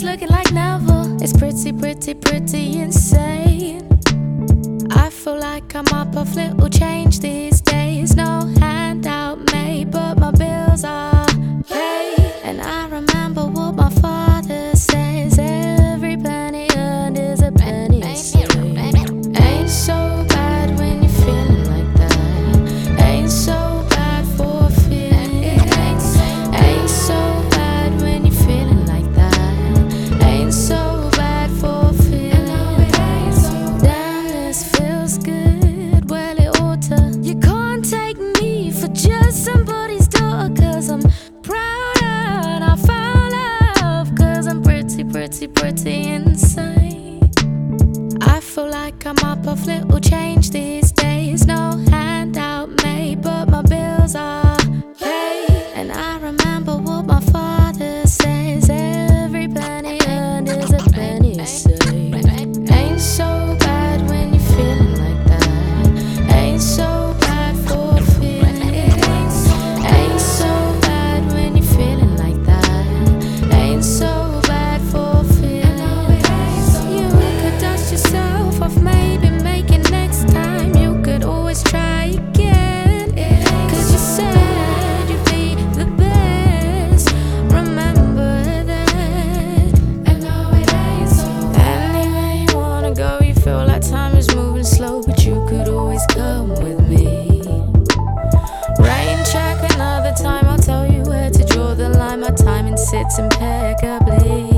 looking like never. It's pretty, pretty, pretty insane. I feel like I'm up off little change these days. No handout made, but my bills are paid. And I remember what my father says: every penny earned is a penny saved. Ain't so bad when you're feeling like that. Ain't so bad for feeling. Ain't so bad when you're feeling like that. Ain't so bad for feeling. Damn, this feels good. Well, it ought to. You can't take me for just somebody's daughter, 'cause I'm proud and I found love, 'cause I'm pretty, pretty, pretty insane. I feel like I'm up off little change these days. No handout made, but my bills are paid. And I remember what my father says: every penny earned is a penny saved. Ain't so bad when you're feeling like that. Ain't so bad for feeling. Ain't so bad when you're feeling like that. Ain't so bad for feeling. You could dust yourself off, maybe make it next time. You could always try again, 'cause you said you'd be the best. Remember that. Anywhere you wanna go, you feel like time is moving slow, but you could always come with me. Rain check another time, I'll tell you where to draw the line. My timing sits impeccably.